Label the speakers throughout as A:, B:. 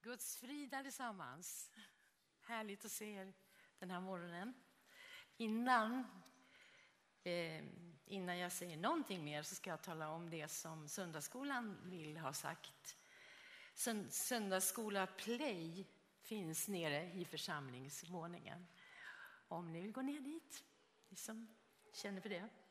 A: Guds frid allesammans. Härligt att se er den här morgonen. Innan jag säger någonting mer så ska jag tala om det som Söndagsskolan vill ha sagt. Söndagsskola Play finns nere i församlingsvåningen. Om ni vill gå ner dit, ni som känner för det.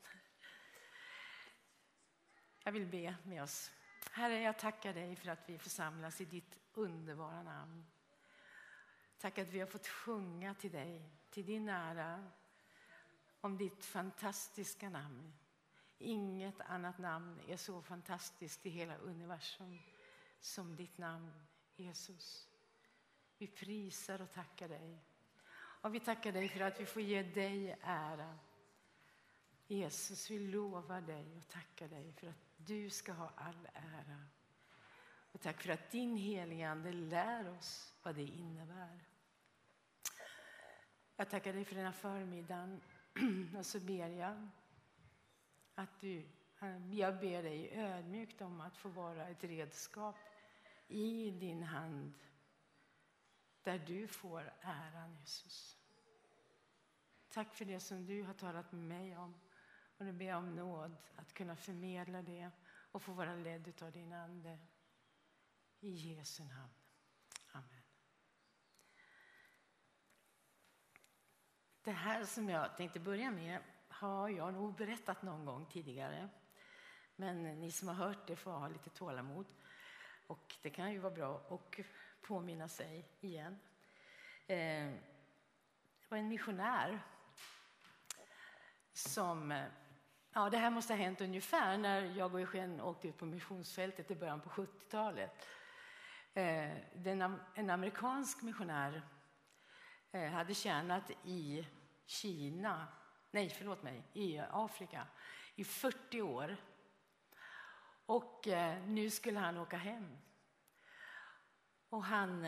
A: Jag vill be med oss. Herre, jag tackar dig för att vi får samlas i ditt underbara namn. Tack att vi har fått sjunga till dig, till din ära, om ditt fantastiska namn. Inget annat namn är så fantastiskt i hela universum som ditt namn, Jesus. Vi prisar och tackar dig. Och vi tackar dig för att vi får ge dig ära. Jesus, vi lovar dig och tackar dig för att du ska ha all ära. Och tack för att din heliga ande lär oss vad det innebär. Jag tackar dig för den här förmiddagen. Och så ber jag att jag ber dig ödmjukt om att få vara ett redskap i din hand. Där du får äran, Jesus. Tack för det som du har talat med mig om. Och nu ber jag om nåd att kunna förmedla det och få vara ledd av din ande. I Jesu namn. Amen. Det här som jag tänkte börja med har jag nog berättat någon gång tidigare. Men ni som har hört det får ha lite tålamod. Och det kan ju vara bra att påminna sig igen. Det var en missionär som... Ja, det här måste ha hänt ungefär när jag och Eugen åkte ut på missionsfältet i början på 70-talet. En amerikansk missionär hade tjänat i i Afrika i 40 år. Och nu skulle han åka hem. Och han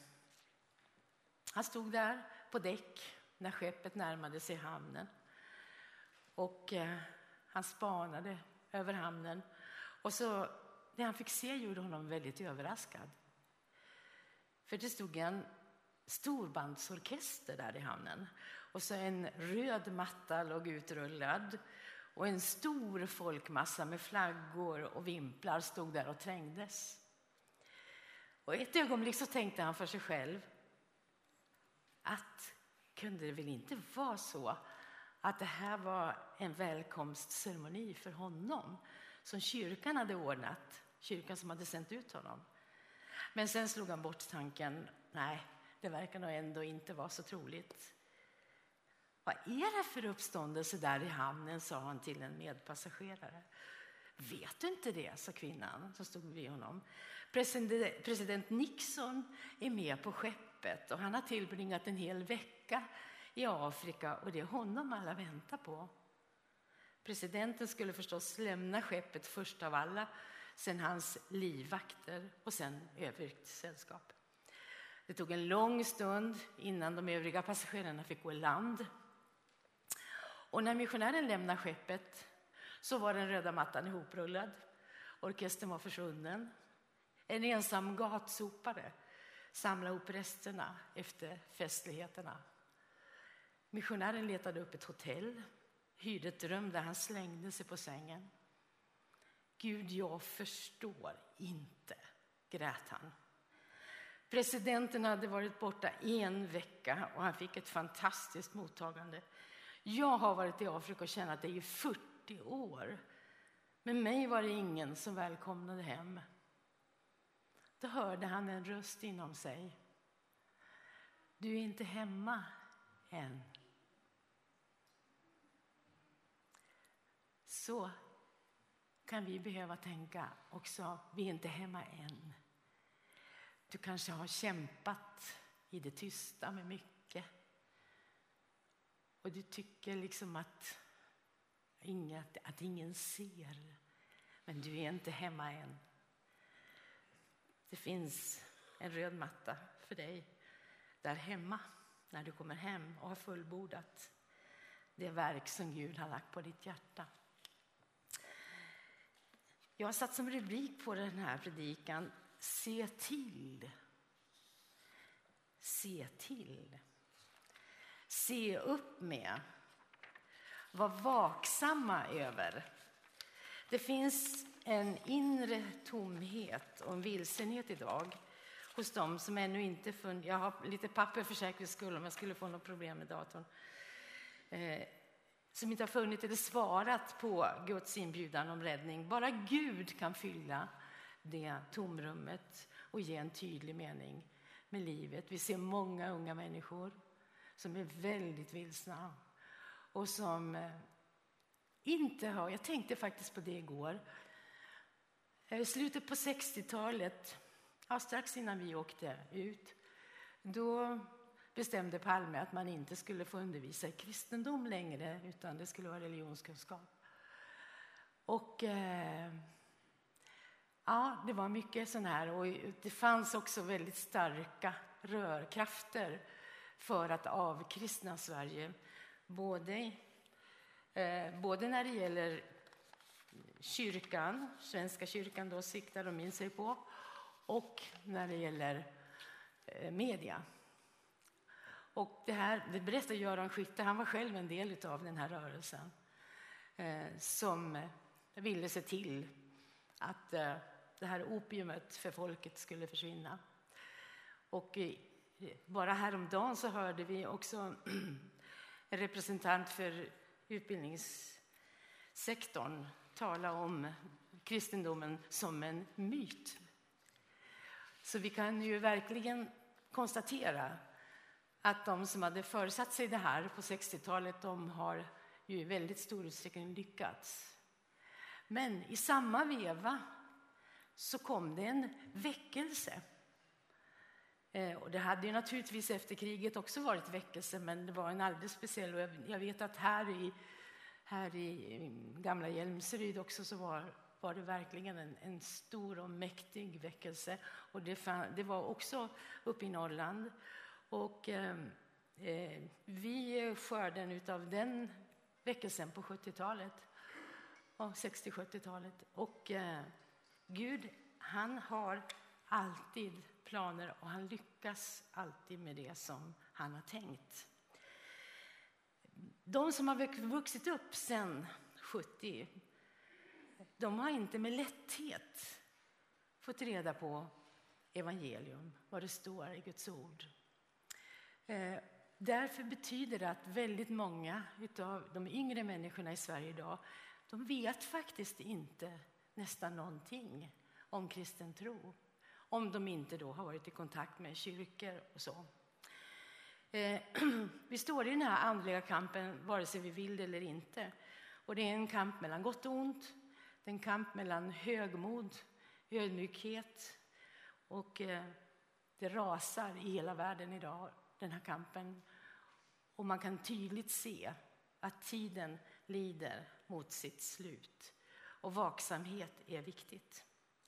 A: stod där på däck när skeppet närmade sig hamnen. Och han spanade över hamnen. Och så det han fick se gjorde honom väldigt överraskad. För det stod en storbandsorkester där i hamnen. Och så en röd matta låg utrullad. Och en stor folkmassa med flaggor och vimplar stod där och trängdes. Och ett ögonblick så tänkte han för sig själv att kunde det väl inte vara så att det här var en välkomstceremoni för honom som kyrkan hade ordnat, kyrkan som hade sänt ut honom. Men sen slog han bort tanken, nej, det verkar nog ändå inte vara så troligt. Vad är det för uppståndelse där i hamnen, sa han till en medpassagerare. Vet du inte det, sa kvinnan som stod vid honom. President Nixon är med på skeppet och han har tillbringat en hel vecka i Afrika och det är honom alla väntar på. Presidenten skulle förstås lämna skeppet först av alla, sen hans livvakter och sen övrigt sällskap. Det tog en lång stund innan de övriga passagerarna fick gå i land. Och när missionären lämnade skeppet så var den röda mattan ihoprullad. Orkestern var försvunnen. En ensam gatsopare samlade upp resterna efter festligheterna. Missionären letade upp ett hotell, hyrde ett rum där han slängde sig på sängen. Gud, jag förstår inte, grät han. Presidenten hade varit borta 1 vecka och han fick ett fantastiskt mottagande. Jag har varit i Afrika och tjänat det i 40 år. Men mig var det ingen som välkomnade hem. Då hörde han en röst inom sig. Du är inte hemma än. Så kan vi behöva tänka också, vi är inte hemma än. Du kanske har kämpat i det tysta med mycket. Och du tycker liksom att ingen ser. Men du är inte hemma än. Det finns en röd matta för dig där hemma. När du kommer hem och har fullbordat det verk som Gud har lagt på ditt hjärta. Jag har satt som rubrik på den här predikan, se till se till. Se upp med. Var vaksamma över. Det finns en inre tomhet och en vilsenhet idag hos dem som ännu inte funnit. Jag har lite papper för säkerhets skull om jag skulle få något problem med datorn. Som inte har funnit eller svarat på Guds inbjudan om räddning. Bara Gud kan fylla det tomrummet och ge en tydlig mening med livet. Vi ser många unga människor som är väldigt vilsna och som inte har. Jag tänkte faktiskt på det igår. I slutet på 60-talet, strax innan vi åkte ut, då bestämde Palme att man inte skulle få undervisa i kristendom längre, utan det skulle vara religionskunskap. Och det var mycket sån här, och det fanns också väldigt starka rörkrafter för att avkristna Sverige. Både när det gäller kyrkan, svenska kyrkan då siktar de in sig på, och när det gäller media. Och det berättar Göran Skytte, han var själv en del av den här rörelsen som ville se till att det här opiumet för folket skulle försvinna. Och bara häromdagen så hörde vi också en representant för utbildningssektorn tala om kristendomen som en myt. Så vi kan ju verkligen konstatera att de som hade försatt sig det här på 60-talet, de har ju i väldigt stor utsträckning lyckats. Men i samma veva så kom det en väckelse. Och det hade ju naturligtvis efter kriget också varit väckelse, men det var en alldeles speciell. Och jag vet att här i gamla Hjälmseryd också så var det verkligen en stor och mäktig väckelse. Och det var också uppe i Norrland. Och vi skördade utav den väckelsen på 70-talet, 60-70-talet. Och Gud, han har alltid planer och han lyckas alltid med det som han har tänkt. De som har vuxit upp sedan 70, de har inte med lätthet fått reda på evangelium, vad det står i Guds ord. Därför betyder det att väldigt många av de yngre människorna i Sverige idag, de vet faktiskt inte nästan någonting om kristen tro. Om de inte då har varit i kontakt med kyrkor och så. Vi står i den här andliga kampen vare sig vi vill det eller inte. Och det är en kamp mellan gott och ont. Det är en kamp mellan högmod, ödmjukhet. Och det rasar i hela världen idag, den här kampen. Och man kan tydligt se att tiden lider mot sitt slut. Och vaksamhet är viktigt.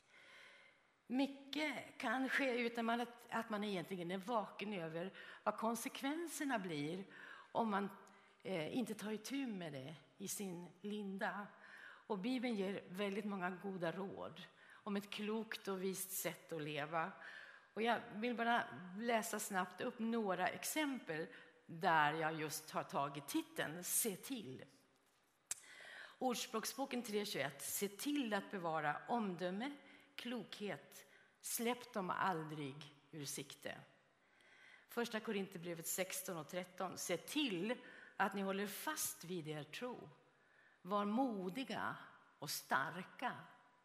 A: Mycket kan ske utan att man egentligen är vaken över vad konsekvenserna blir om man inte tar itu med det i sin linda. Och Bibeln ger väldigt många goda råd om ett klokt och vist sätt att leva. Och jag vill bara läsa snabbt upp några exempel där jag just har tagit titeln Se till. Ordspråksboken 3:21. Se till att bevara omdöme, klokhet. Släpp dem aldrig ur sikte. Första Korinthierbrevet 16:13. Se till att ni håller fast vid er tro. Var modiga och starka.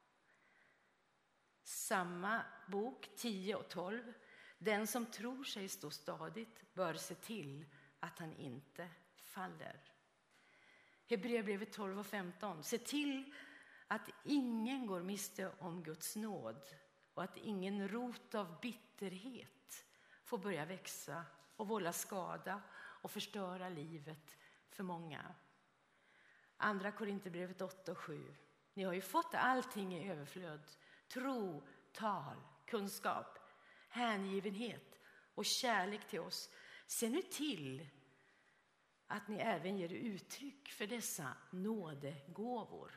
A: Samma bok 10:12. Den som tror sig stå stadigt bör se till att han inte faller. Hebreerbrevet 12:15. Se till att ingen går miste om Guds nåd och att ingen rot av bitterhet får börja växa och vålla skada och förstöra livet för många. Andra Korinthierbrevet 8:7. Ni har ju fått allting i överflöd. Tro, tal, kunskap, hängivenhet och kärlek till oss. Se nu till att ni även ger uttryck för dessa nådegåvor.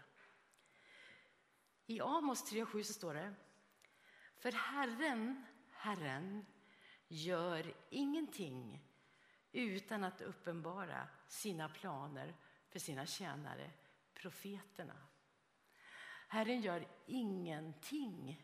A: I Amos 3:7 så står det: för Herren gör ingenting utan att uppenbara sina planer för sina tjänare, profeterna. Herren gör ingenting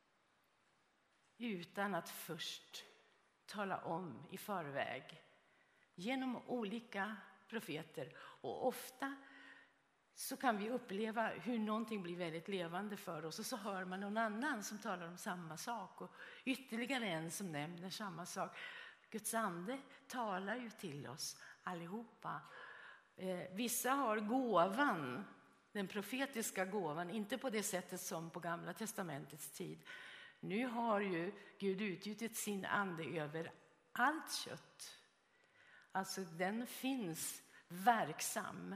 A: utan att först tala om i förväg genom olika profeter. Och ofta så kan vi uppleva hur någonting blir väldigt levande för oss, och så hör man någon annan som talar om samma sak och ytterligare en som nämner samma sak. Guds ande talar ju till oss allihopa. Vissa har gåvan, den profetiska gåvan, inte på det sättet som på Gamla testamentets tid. Nu har ju Gud utgjutit sin ande över allt kött. Alltså den finns verksam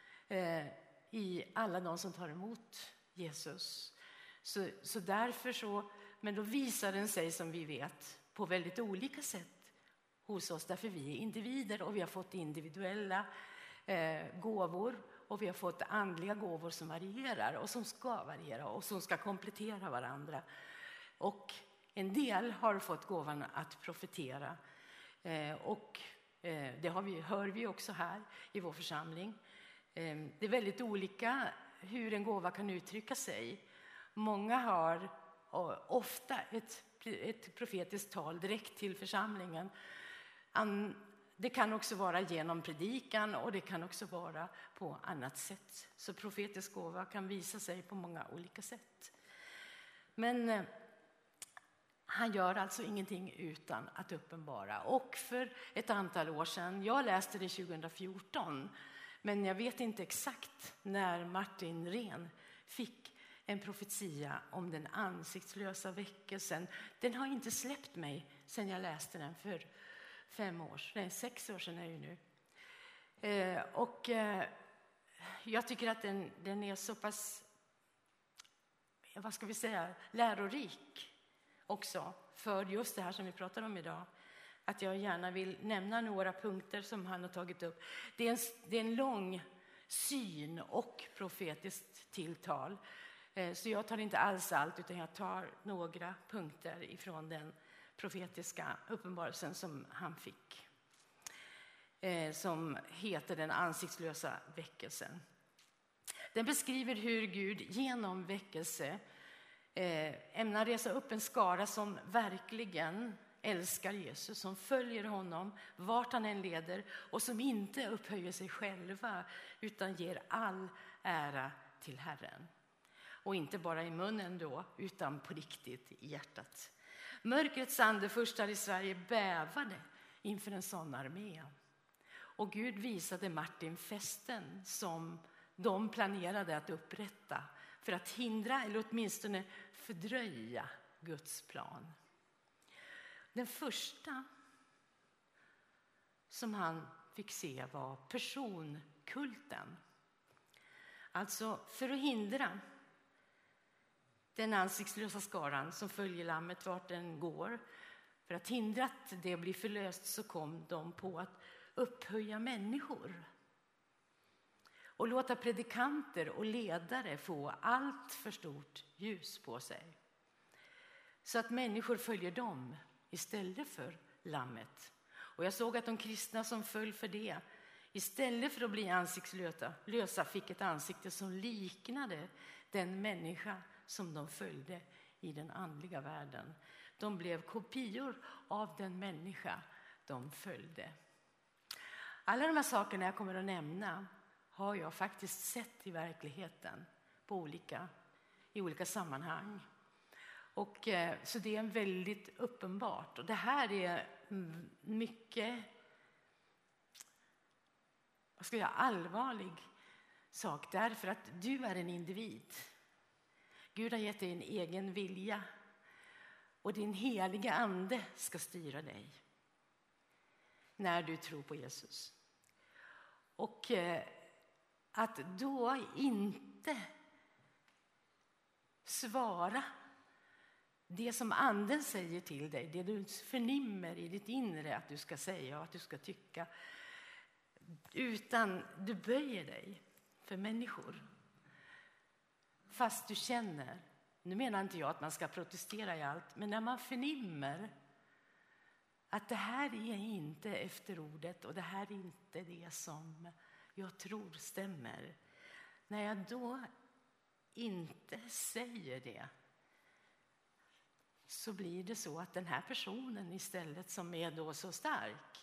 A: i alla de som tar emot Jesus. Så därför så, men då visar den sig, som vi vet, på väldigt olika sätt hos oss. Därför vi är individer och vi har fått individuella gåvor, och vi har fått andliga gåvor som varierar och som ska variera och som ska komplettera varandra. Och en del har fått gåvan att profetera, och det hör vi också här i vår församling. Det är väldigt olika hur en gåva kan uttrycka sig. Många har ofta ett profetiskt tal direkt till församlingen. Det kan också vara genom predikan, och det kan också vara på annat sätt. Så profetisk gåva kan visa sig på många olika sätt. Men han gör alltså ingenting utan att uppenbara. Och för ett antal år sedan, jag läste det 2014, men jag vet inte exakt när Martin Rehn fick en profetia om den ansiktslösa väckelsen. Den har inte släppt mig sedan jag läste den för 6 år sedan är det nu. Och jag tycker att den är så pass, vad ska vi säga, lärorik också för just det här som vi pratar om idag. Att jag gärna vill nämna några punkter som han har tagit upp. Det är en lång syn och profetiskt tilltal. Så jag tar inte alls allt, utan jag tar några punkter ifrån den profetiska uppenbarelsen som han fick. Som heter den ansiktslösa väckelsen. Den beskriver hur Gud genom väckelse ämnar resa upp en skara som verkligen älskar Jesus, som följer honom vart han än leder, och som inte upphöjer sig själva utan ger all ära till Herren. Och inte bara i munnen då, utan på riktigt i hjärtat. Mörkrets andefurstar i Sverige bävade inför en sån armé. Och Gud visade Martin festen som de planerade att upprätta för att hindra eller åtminstone fördröja Guds plan. Den första som han fick se var personkulten. Alltså för att hindra den ansiktslösa skaran som följer lammet vart den går. För att hindra att det blir förlöst så kom de på att upphöja människor. Och låta predikanter och ledare få allt för stort ljus på sig. Så att människor följer dem istället för lammet. Och jag såg att de kristna som föll för det, istället för att bli ansiktslösa, fick ett ansikte som liknade den människa som de följde i den andliga världen. De blev kopior av den människa de följde. Alla de här sakerna jag kommer att nämna har jag faktiskt sett i verkligheten i olika sammanhang. Och så det är en väldigt uppenbart. Och det här är mycket allvarlig sak, därför att du är en individ. Gud har gett dig en egen vilja, och din heliga ande ska styra dig när du tror på Jesus. Och att då inte svara det som anden säger till dig, det du förnimmer i ditt inre att du ska säga och att du ska tycka, utan du böjer dig för människor. Fast du känner, nu menar inte jag att man ska protestera i allt, men när man förnimmer att det här är inte efterordet och det här är inte det som jag tror stämmer. När jag då inte säger det, så blir det så att den här personen istället, som är då så stark,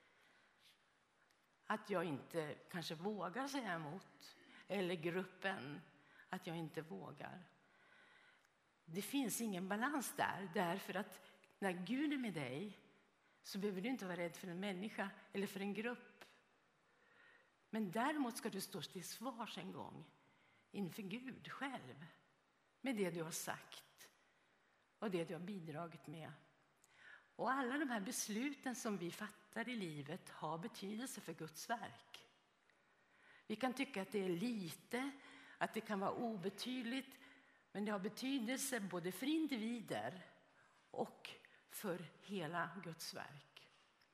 A: att jag inte kanske vågar säga emot, eller gruppen, att jag inte vågar. Det finns ingen balans där, därför att när Gud är med dig så behöver du inte vara rädd för en människa eller för en grupp. Men däremot ska du stå till svars en gång inför Gud själv med det du har sagt och det du har bidragit med. Och alla de här besluten som vi fattar i livet har betydelse för Guds verk. Vi kan tycka att det är lite, att det kan vara obetydligt, men det har betydelse både för individer och för hela Guds verk.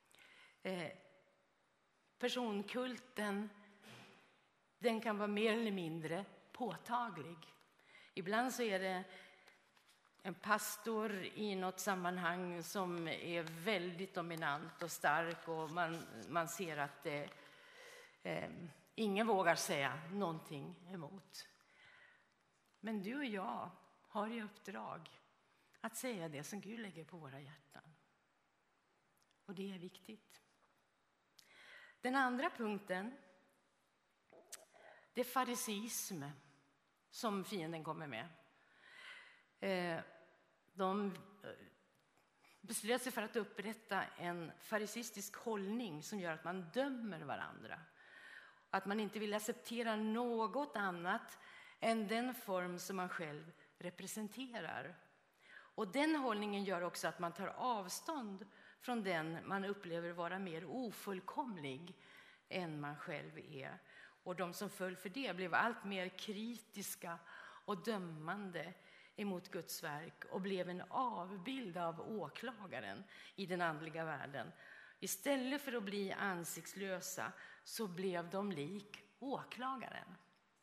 A: Personkulten, den kan vara mer eller mindre påtaglig. Ibland så är det en pastor i något sammanhang som är väldigt dominant och stark, och man ser att ingen vågar säga någonting emot. Men du och jag har i uppdrag att säga det som Gud lägger på våra hjärtan. Och det är viktigt. Den andra punkten, det är fariseism som fienden kommer med. De beslöt sig för att upprätta en farisistisk hållning som gör att man dömer varandra. Att man inte vill acceptera något annat än den form som man själv representerar. Och den hållningen gör också att man tar avstånd från den man upplever vara mer ofullkomlig än man själv är. Och de som föll för det blev allt mer kritiska och dömande emot Guds verk och blev en avbild av åklagaren i den andliga världen. Istället för att bli ansiktslösa så blev de lik åklagaren.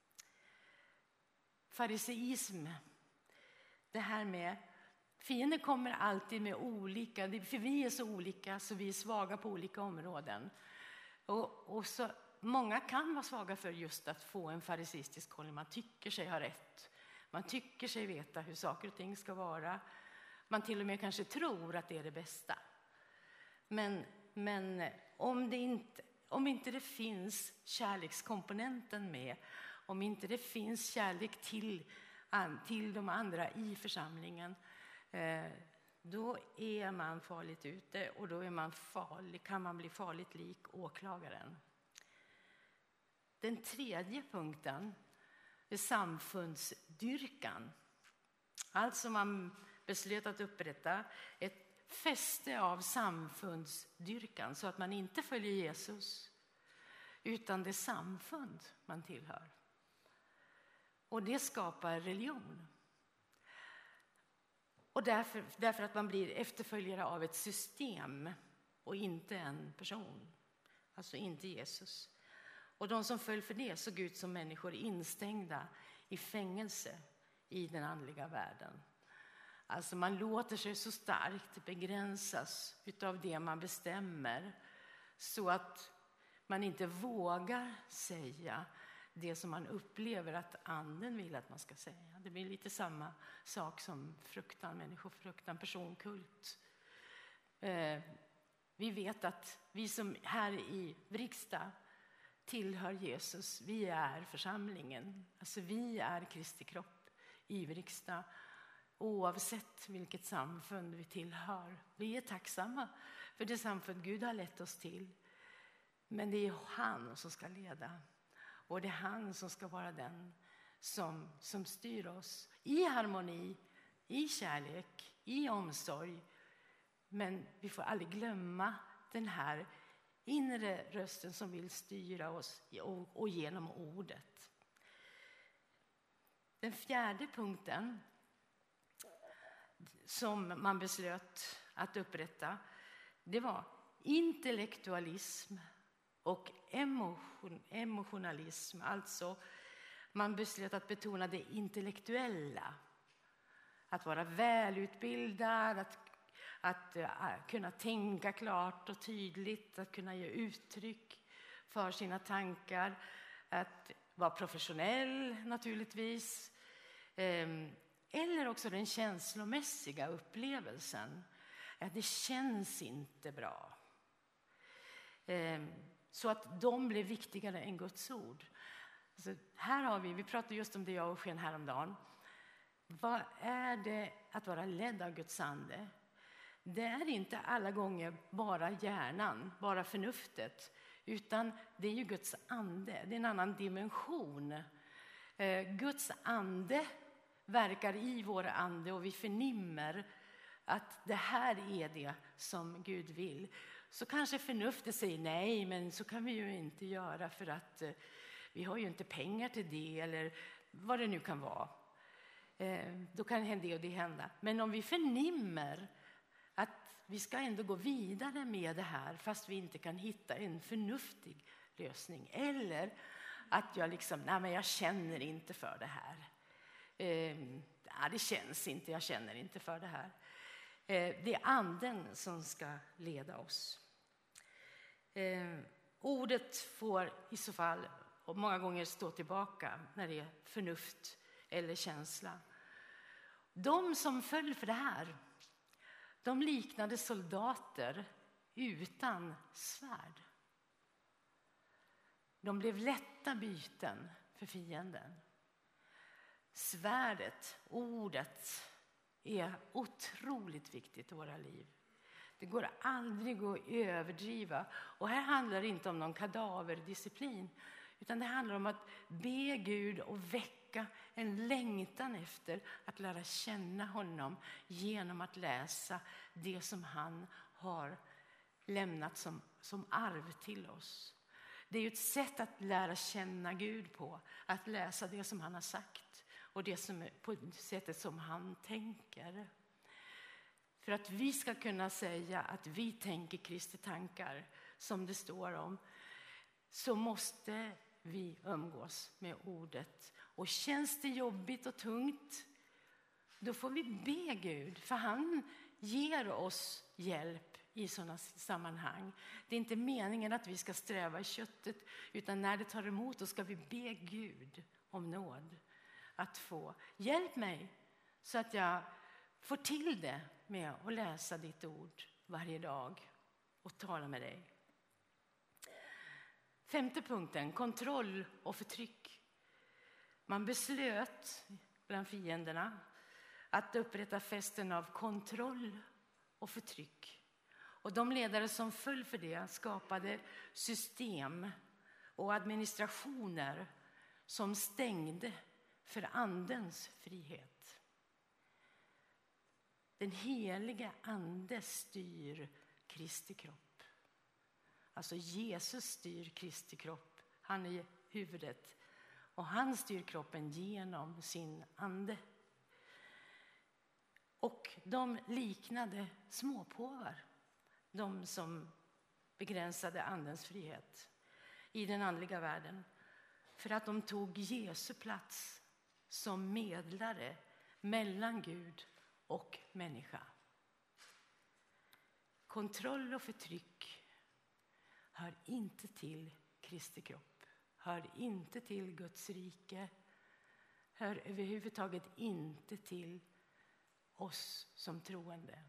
A: Fariseism, det här med fienden kommer alltid med olika, för vi är så olika så vi är svaga på olika områden. Och så många kan vara svaga för just att få en fariseistisk hållning. Man tycker sig ha rätt. Man tycker sig veta hur saker och ting ska vara. Man till och med kanske tror att det är det bästa. Men om inte det finns kärlekskomponenten med, om inte det finns kärlek till de andra i församlingen, då är man farligt ute, och då kan man bli farligt lik åklagaren. Den tredje punkten är samfundsdyrkan. Alltså man beslöt att upprätta ett fäste av samfundsdyrkan, så att man inte följer Jesus utan det samfund man tillhör. Och det skapar religion. Och därför att man blir efterföljare av ett system och inte en person. Alltså inte Jesus. Och de som föll för det såg ut som människor instängda i fängelse i den andliga världen. Alltså man låter sig så starkt begränsas utav det man bestämmer, så att man inte vågar säga det som man upplever att anden vill att man ska säga. Det blir lite samma sak som fruktan, människofruktan, personkult. Vi vet att vi som här i Vrigstad tillhör Jesus, vi är församlingen. Alltså vi är Kristi kropp i Vrigstad, oavsett vilket samfund vi tillhör. Vi är tacksamma för det samfund Gud har lett oss till. Men det är han som ska leda. Och det är han som ska vara den som styr oss i harmoni, i kärlek, i omsorg. Men vi får aldrig glömma den här inre rösten som vill styra oss och genom ordet. Den fjärde punkten som man beslöt att upprätta, det var intellektualism och emotionalism. Alltså man beslöt att betona det intellektuella. Att vara välutbildad, att kunna tänka klart och tydligt, att kunna ge uttryck för sina tankar, att vara professionell naturligtvis, eller också den känslomässiga upplevelsen. Att det känns inte bra. Så att de blir viktigare än Guds ord. Så här har vi pratade just om det jag och Sken häromdagen. Vad är det att vara ledd av Guds ande? Det är inte alla gånger bara hjärnan, bara förnuftet. Utan det är ju Guds ande, det är en annan dimension. Guds ande verkar i vår ande och vi förnimmer att det här är det som Gud vill. Så kanske förnuftet säger nej, men så kan vi ju inte göra för att vi har ju inte pengar till det eller vad det nu kan vara. Då kan det och det hända. Men om vi förnimmer att vi ska ändå gå vidare med det här fast vi inte kan hitta en förnuftig lösning. Eller att jag jag känner inte för det här. Det känns inte, jag känner inte för det här. Det är anden som ska leda oss. Ordet får i så fall och många gånger stå tillbaka när det är förnuft eller känsla. De som föll för det här, de liknade soldater utan svärd. De blev lätta byten för fienden. Svärdet, ordet, är otroligt viktigt i våra liv. Det går aldrig att överdriva. Och här handlar det inte om någon kadaverdisciplin. Utan det handlar om att be Gud och väcka en längtan efter att lära känna honom genom att läsa det som han har lämnat som arv till oss. Det är ju ett sätt att lära känna Gud på, att läsa det som han har sagt och det som är på sättet som han tänker. För att vi ska kunna säga att vi tänker Kristi tankar som det står om, så måste vi umgås med ordet. Och känns det jobbigt och tungt, då får vi be Gud, för han ger oss hjälp i sådana sammanhang. Det är inte meningen att vi ska sträva i köttet, utan när det tar emot, då ska vi be Gud om nåd. Att få hjälp mig så att jag får till det med att läsa ditt ord varje dag och tala med dig. 5:e punkten, kontroll och förtryck. Man beslöt bland fienderna att upprätta fästen av kontroll och förtryck. Och de ledare som föll för det skapade system och administrationer som stängde för andens frihet. Den heliga ande styr Kristi kropp. Alltså Jesus styr Kristi kropp. Han är huvudet. Och han styr kroppen genom sin ande. Och de liknade småpåvar. De som begränsade andens frihet i den andliga världen. För att de tog Jesu plats som medlare mellan Gud och människa. Kontroll och förtryck hör inte till Kristi kropp. Hör inte till Guds rike. Hör överhuvudtaget inte till oss som troende.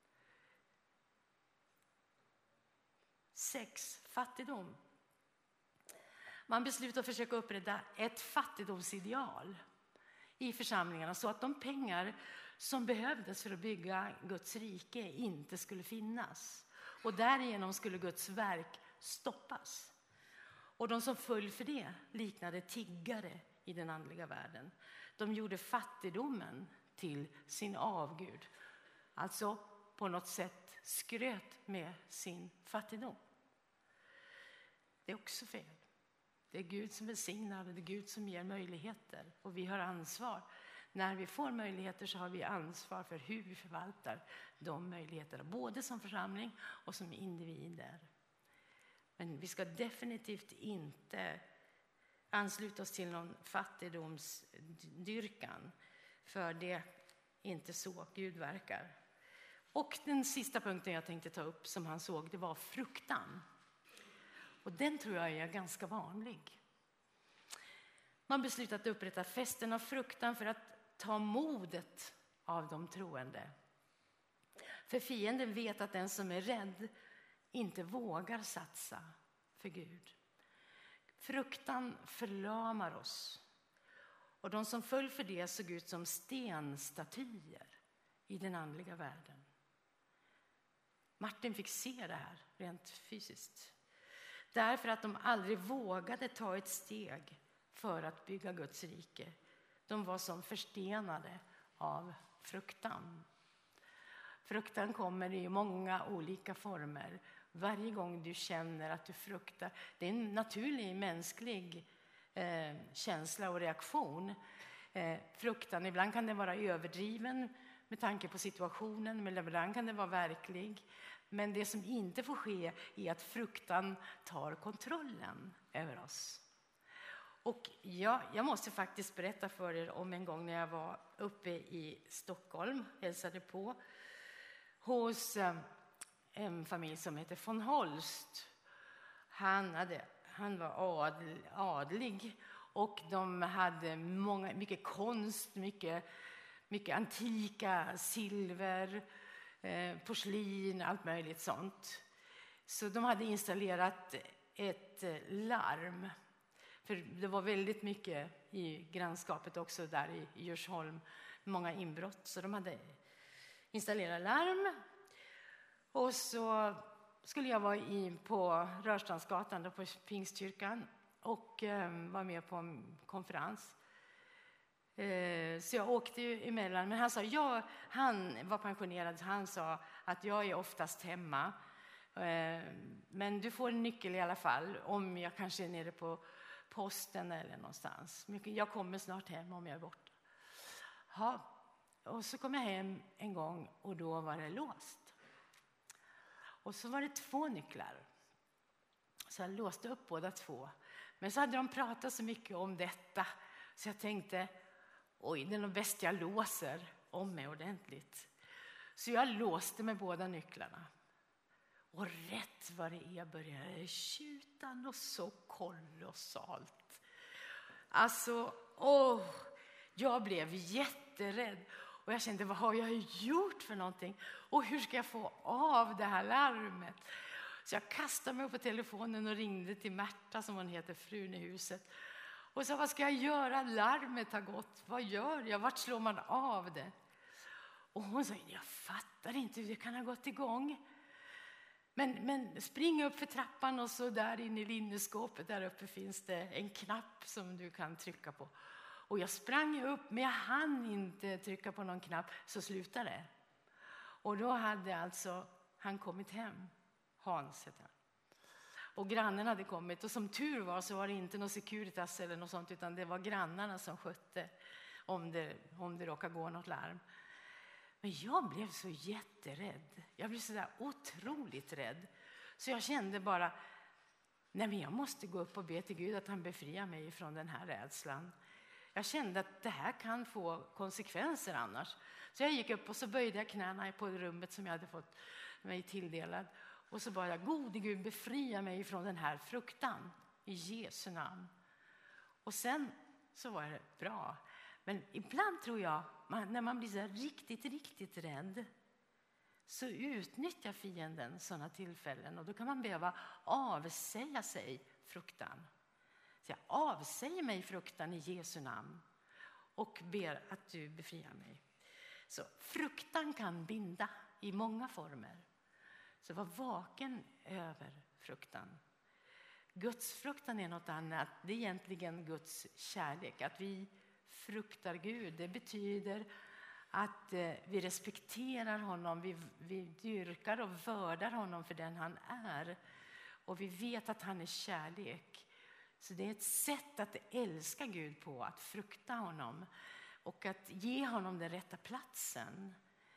A: 6. Fattigdom. Man beslutar att försöka upprätta ett fattigdomsideal i församlingarna så att de pengar som behövdes för att bygga Guds rike inte skulle finnas. Och därigenom skulle Guds verk stoppas. Och de som föll för det liknade tiggare i den andliga världen. De gjorde fattigdomen till sin avgud. Alltså på något sätt skröt med sin fattigdom. Det är också fel. Det är Gud som välsignar, det är Gud som ger möjligheter. Och vi har ansvar. När vi får möjligheter så har vi ansvar för hur vi förvaltar de möjligheterna. Både som församling och som individer. Men vi ska definitivt inte ansluta oss till någon fattigdomsdyrkan. För det är inte så Gud verkar. Och den sista punkten jag tänkte ta upp som han såg, det var fruktan. Och den tror jag är ganska vanlig. Man beslutat att upprätta festen av fruktan för att ta modet av de troende. För fienden vet att den som är rädd inte vågar satsa för Gud. Fruktan förlamar oss. Och de som föll för det såg ut som stenstatyer i den andliga världen. Martin fick se det här rent fysiskt. Därför att de aldrig vågade ta ett steg för att bygga Guds rike. De var som förstenade av fruktan. Fruktan kommer i många olika former. Varje gång du känner att du fruktar, det är en naturlig mänsklig känsla och reaktion. Fruktan, ibland kan det vara överdriven med tanke på situationen, men ibland kan det vara verklig. Men det som inte får ske är att fruktan tar kontrollen över oss. Och jag måste faktiskt berätta för er om en gång när jag var uppe i Stockholm, hälsade på hos en familj som heter von Holst. Han var adlig och de hade mycket konst, mycket antika silver, porslin, allt möjligt sånt. Så de hade installerat ett larm. För det var väldigt mycket i grannskapet också där i Djursholm, många inbrott. Så de hade installerat larm. Och så skulle jag vara på Rörstrandsgatan på Pingstkyrkan och var med på en konferens. Så jag åkte ju emellan. Men han var pensionerad. Han sa att jag är oftast hemma. Men du får en nyckel i alla fall om jag kanske är nere på posten eller någonstans. Jag kommer snart hem om jag är borta. Ja, och så kom jag hem en gång och då var det låst. Och så var det 2 nycklar. Så jag låste upp båda 2. Men så hade de pratat så mycket om detta. Så jag tänkte, oj, det är nog bäst jag låser om mig ordentligt. Så jag låste med båda nycklarna. Och rätt vad det är började tjuta och så kolossalt. Alltså, jag blev jätterädd. Och jag kände, vad har jag gjort för någonting? Och hur ska jag få av det här larmet? Så jag kastade mig upp på telefonen och ringde till Märta, som hon heter, frun i huset. Och sa, vad ska jag göra? Larmet har gått. Vad gör jag? Vart slår man av det? Och hon sa, jag fattar inte hur det kan ha gått igång. Men spring upp för trappan och så där inne i linneskåpet där uppe finns det en knapp som du kan trycka på. Och jag sprang upp, men jag hann inte trycka på någon knapp, så slutade det. Och då hade alltså han kommit hem, Hans heter han. Och grannen hade kommit, och som tur var så var det inte någon Securitas eller något sånt, utan det var grannarna som skötte om det råkade gå något larm. Men jag blev så jätterädd. Jag blev så där otroligt rädd. Så jag kände bara, nej men jag måste gå upp och be till Gud att han befriar mig från den här rädslan. Jag kände att det här kan få konsekvenser annars. Så jag gick upp och så böjde jag knäna på rummet som jag hade fått mig tilldelad. Och så bad jag, gode Gud, befria mig från den här fruktan i Jesu namn. Och sen så var det bra. Men ibland tror jag, när man blir så riktigt, riktigt rädd, så utnyttjar fienden sådana tillfällen. Och då kan man behöva avsäga sig fruktan. Så jag avsäger mig fruktan i Jesu namn och ber att du befriar mig. Så fruktan kan binda i många former. Så var vaken över fruktan. Guds fruktan är något annat. Det är egentligen Guds kärlek. Att vi fruktar Gud, det betyder att vi respekterar honom. Vi dyrkar och värdar honom för den han är. Och vi vet att han är kärlek. Så det är ett sätt att älska Gud på, att frukta honom. Och att ge honom den rätta platsen.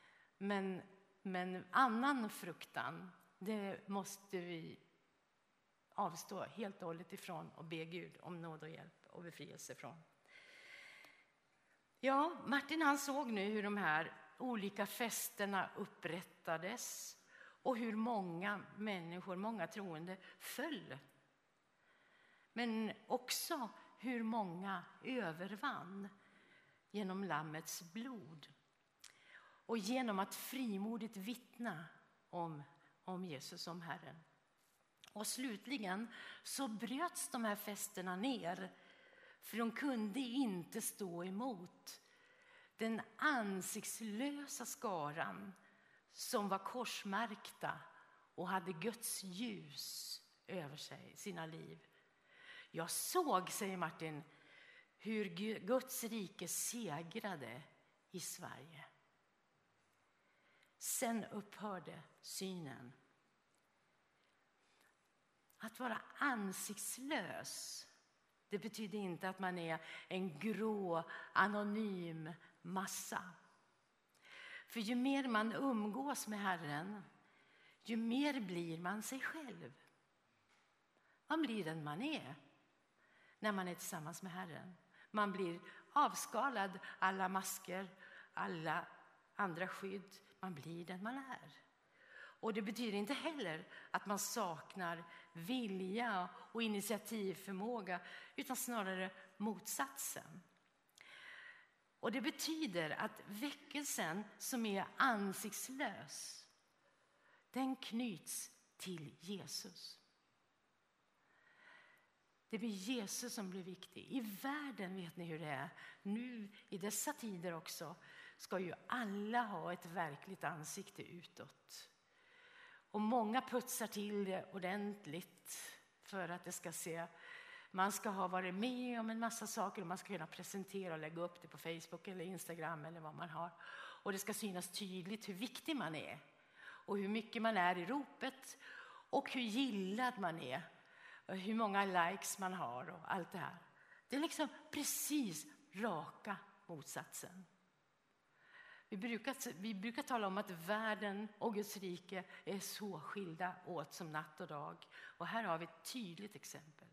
A: Men annan fruktan, det måste vi avstå helt och hållet ifrån och be Gud om nåd och hjälp och befrielse från. Ja, Martin han såg nu hur de här olika festerna upprättades och hur många människor, många troende föll. Men också hur många övervann genom lammets blod och genom att frimodigt vittna om Jesus som Herren. Och slutligen så bröts de här festerna ner, för de kunde inte stå emot den ansiktslösa skaran som var korsmärkta och hade Guds ljus över sig, sina liv. Jag såg, säger Martin, hur Guds rike segrade i Sverige. Sen upphörde synen. Att vara ansiktslös, det betyder inte att man är en grå, anonym massa. För ju mer man umgås med Herren, ju mer blir man sig själv. Man blir den man är när man är tillsammans med Herren. Man blir avskalad alla masker, alla andra skydd. Man blir den man är. Och det betyder inte heller att man saknar vilja och initiativförmåga, utan snarare motsatsen. Och det betyder att väckelsen som är ansiktslös, den knyts till Jesus. Det blir Jesus som blir viktig. I världen, vet ni hur det är. Nu i dessa tider också ska ju alla ha ett verkligt ansikte utåt. Och många putsar till det ordentligt för att det ska se. Man ska ha varit med om en massa saker och man ska kunna presentera och lägga upp det på Facebook eller Instagram eller vad man har. Och det ska synas tydligt hur viktig man är och hur mycket man är i ropet och hur gillad man är. Och hur många likes man har och allt det här. Det är liksom precis raka motsatsen. Vi brukar tala om att världen och Guds rike är så skilda åt som natt och dag. Och här har vi ett tydligt exempel.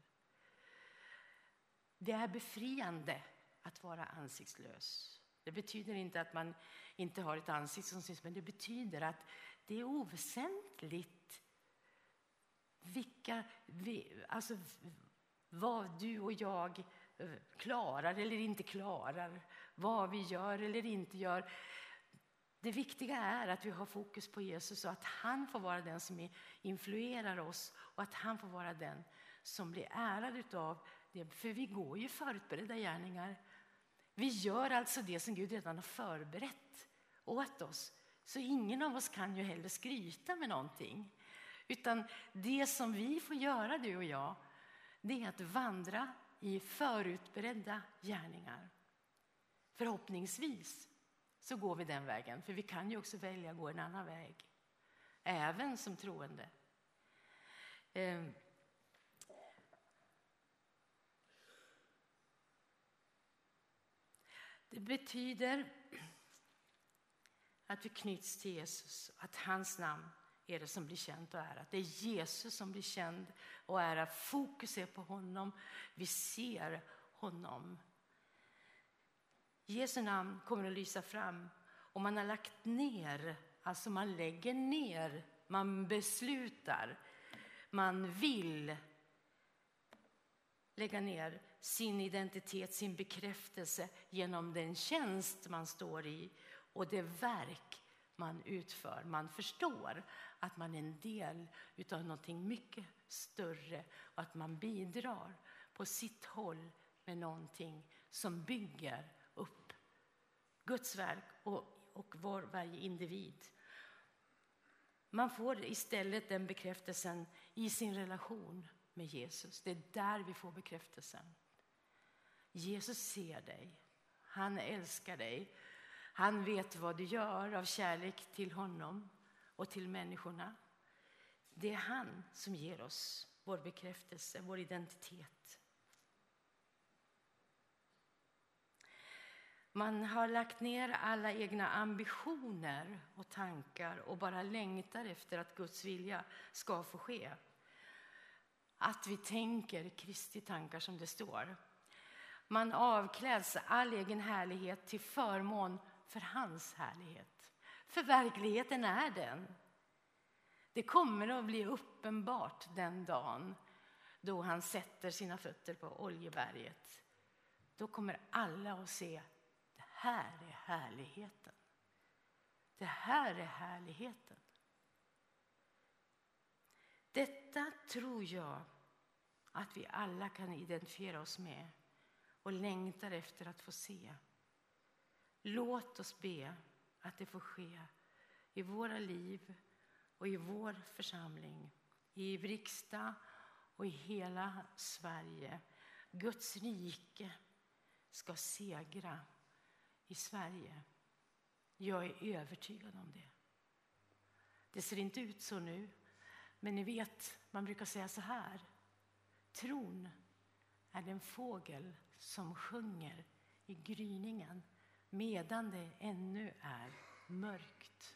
A: Det är befriande att vara ansiktslös. Det betyder inte att man inte har ett ansikte som syns, men det betyder att det är oväsentligt vad du och jag klarar eller inte klarar, vad vi gör eller inte gör. Det viktiga är att vi har fokus på Jesus och att han får vara den som influerar oss och att han får vara den som blir ärad utav det. För vi går ju förberedda gärningar. Vi gör alltså det som Gud redan har förberett åt oss. Så ingen av oss kan ju heller skryta med någonting. Utan det som vi får göra, du och jag, det är att vandra i förutberedda gärningar. Förhoppningsvis så går vi den vägen. För vi kan ju också välja att gå en annan väg. Även som troende. Det betyder att vi knyts till Jesus. Att hans namn är det som blir känt och ärat. Det är Jesus som blir känd och ärat. Fokus är på honom. Vi ser honom. Jesu namn kommer att lysa fram. Och man har lagt ner, alltså man lägger ner, man beslutar, man vill lägga ner sin identitet, sin bekräftelse genom den tjänst man står i och det verk man utför. Man förstår att man är en del utav någonting mycket större och att man bidrar på sitt håll med någonting som bygger upp Guds verk och varje individ. Man får istället den bekräftelsen i sin relation med Jesus. Det är där vi får bekräftelsen. Jesus ser dig. Han älskar dig. Han vet vad du gör av kärlek till honom och till människorna. Det är han som ger oss vår bekräftelse, vår identitet. Man har lagt ner alla egna ambitioner och tankar och bara längtar efter att Guds vilja ska få ske. Att vi tänker Kristi tankar som det står. Man avkläds all egen härlighet till förmån för hans härlighet. För verkligheten är den. Det kommer att bli uppenbart den dagen då han sätter sina fötter på Oljeberget. Då kommer alla att se, det här är härligheten. Det här är härligheten. Detta tror jag att vi alla kan identifiera oss med och längtar efter att få se. Låt oss be att det får ske i våra liv och i vår församling, i riksdag och i hela Sverige. Guds rike ska segra i Sverige. Jag är övertygad om det. Det ser inte ut så nu, men ni vet, man brukar säga så här. Tron är den fågel som sjunger i gryningen medan det ännu är mörkt.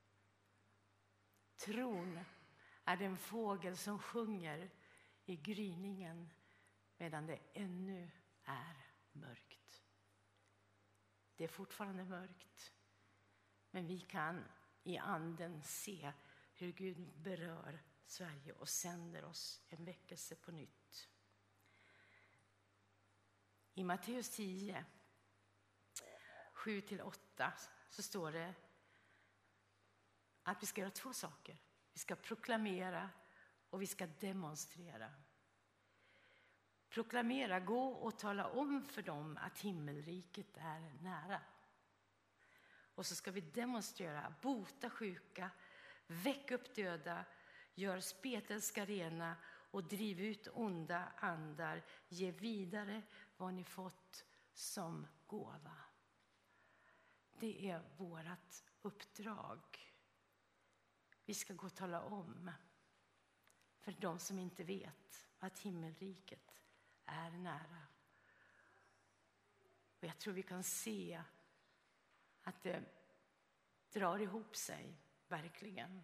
A: Tron är den fågel som sjunger i gryningen medan det ännu är mörkt. Det är fortfarande mörkt, men vi kan i anden se hur Gud berör Sverige och sänder oss en väckelse på nytt. I Matteus 10, 7-8 så står det att vi ska göra 2 saker. Vi ska proklamera och vi ska demonstrera. Proklamera, gå och tala om för dem att himmelriket är nära. Och så ska vi demonstrera, bota sjuka, väck upp döda, gör spetälska rena och driv ut onda andar. Ge vidare vad ni fått som gåva. Det är vårt uppdrag. Vi ska gå och tala om för de som inte vet att himmelriket är nära. Och jag tror vi kan se att det drar ihop sig verkligen.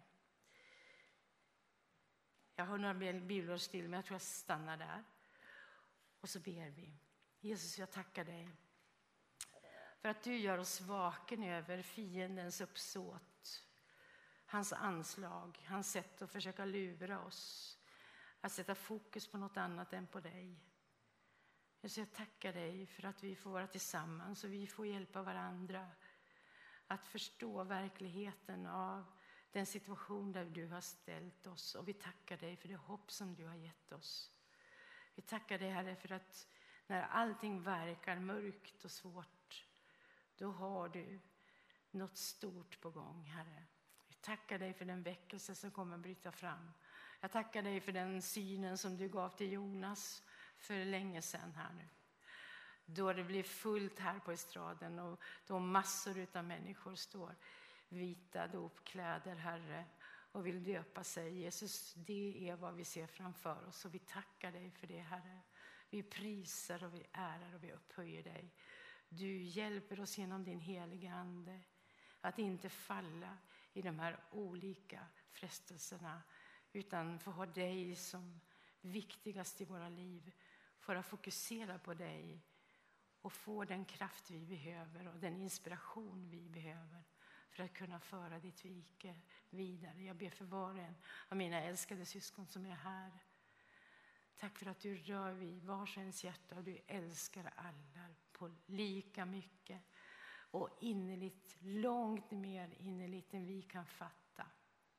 A: Jag har några bibelord till, men jag tror jag stannar där. Och så ber vi. Jesus, jag tackar dig för att du gör oss vaken över fiendens uppsåt. Hans anslag, hans sätt att försöka lura oss. Att sätta fokus på något annat än på dig. Jesus, jag tackar dig för att vi får vara tillsammans och vi får hjälpa varandra att förstå verkligheten av den situation där du har ställt oss. Och vi tackar dig för det hopp som du har gett oss. Vi tackar dig, Herre, för att när allting verkar mörkt och svårt, då har du något stort på gång, Herre. Vi tackar dig för den väckelse som kommer att bryta fram. Jag tackar dig för den synen som du gav till Jonas för länge sedan här nu. Då det blir fullt här på estraden och då massor av människor står vita dopkläder, Herre, och vill döpa sig. Jesus, det är vad vi ser framför oss och vi tackar dig för det, Herre. Vi prisar och vi ärar och vi upphöjer dig. Du hjälper oss genom din heliga ande att inte falla i de här olika frestelserna utan få ha dig som viktigast i våra liv. För att fokusera på dig och få den kraft vi behöver och den inspiration vi behöver för att kunna föra ditt rike vidare. Jag ber för var och en av mina älskade syskon som är här. Tack för att du rör vid vars och ens hjärta och du älskar alla på lika mycket och innerligt, långt mer innerligt än vi kan fatta.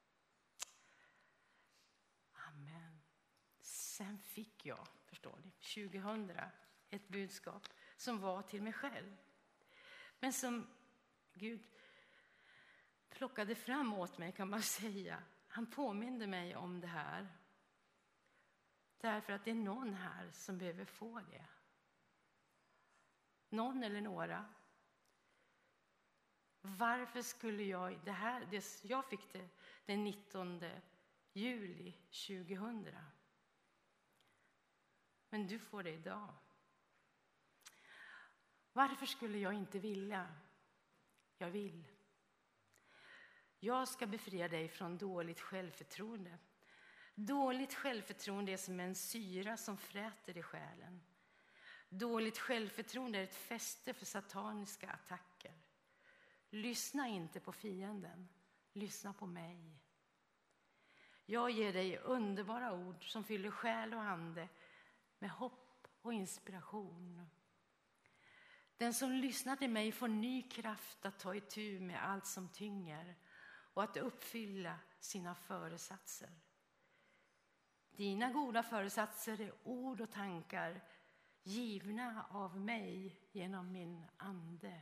A: Amen. Sen fick jag, förstår ni, 2000 ett budskap som var till mig själv. Men som Gud plockade fram åt mig, kan man säga. Han påminde mig om det här. Därför att det är någon här som behöver få det. Någon eller några. Varför skulle jag jag fick det den 19 juli 2000. Men du får det idag. Varför skulle jag inte vilja? Jag vill. Jag ska befria dig från dåligt självförtroende. Dåligt självförtroende är som en syra som fräter i själen. Dåligt självförtroende är ett fäste för sataniska attacker. Lyssna inte på fienden, lyssna på mig. Jag ger dig underbara ord som fyller själ och ande med hopp och inspiration. Den som lyssnar till mig får ny kraft att ta itu med allt som tynger och att uppfylla sina föresatser. Dina goda föresatser är ord och tankar givna av mig genom min ande.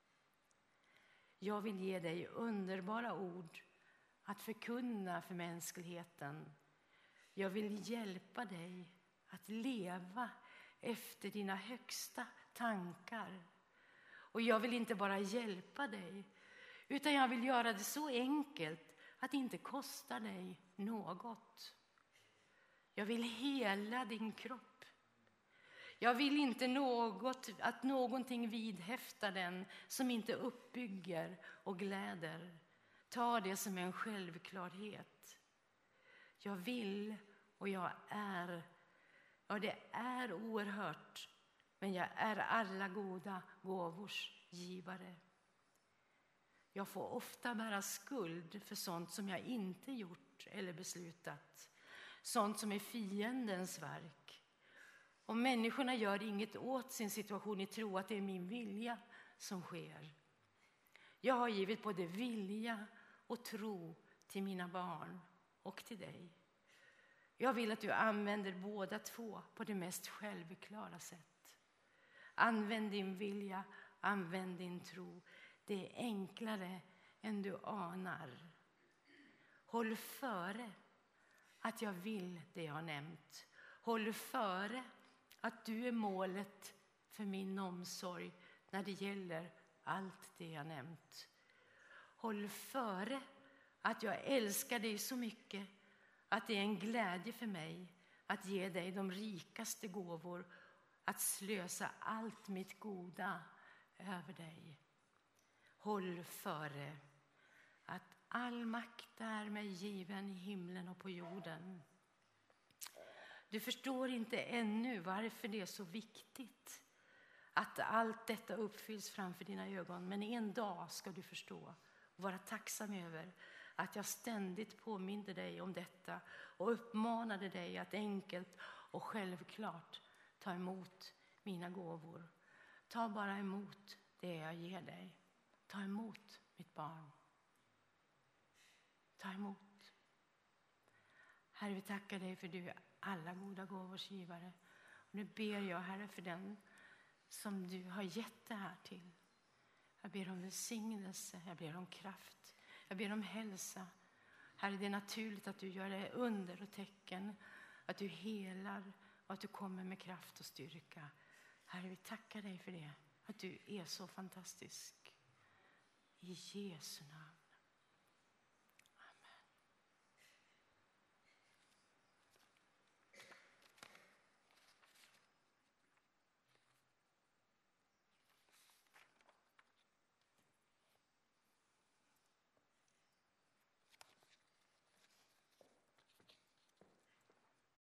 A: Jag vill ge dig underbara ord att förkunna för mänskligheten. Jag vill hjälpa dig att leva efter dina högsta tankar. Och jag vill inte bara hjälpa dig, utan jag vill göra det så enkelt att det inte kostar dig något. Jag vill hela din kropp. Jag vill inte att någonting vidhäftar den som inte uppbygger och gläder. Ta det som en självklarhet. Jag vill och jag är. Ja, det är oerhört. Men jag är alla goda gåvors givare. Jag får ofta bära skuld för sånt som jag inte gjort eller beslutat. Sånt som är fiendens verk. Och människorna gör inget åt sin situation i tro att det är min vilja som sker. Jag har givit både vilja och tro till mina barn och till dig. Jag vill att du använder båda två på det mest självklara sätt. Använd din vilja, använd din tro. Det är enklare än du anar. Håll före att jag vill det jag har nämnt. Håll före att du är målet för min omsorg när det gäller allt det jag nämnt. Håll före att jag älskar dig så mycket att det är en glädje för mig att ge dig de rikaste gåvor, att slösa allt mitt goda över dig. Håll före att all makt är mig given i himlen och på jorden. Du förstår inte ännu varför det är så viktigt att allt detta uppfylls framför dina ögon. Men en dag ska du förstå och vara tacksam över att jag ständigt påminner dig om detta och uppmanade dig att enkelt och självklart ta emot mina gåvor. Ta bara emot det jag ger dig. Ta emot mitt barn. Ta emot. Herre, vi tackar dig för du är alla goda gåvors givare. Och nu ber jag, Herre, för den som du har gett det här till. Jag ber om välsignelse, jag ber om kraft, jag ber om hälsa. Herre, det är naturligt att du gör det under och tecken, att du helar och att du kommer med kraft och styrka. Herre, vi tackar dig för det, att du är så fantastisk. I Jesu namn.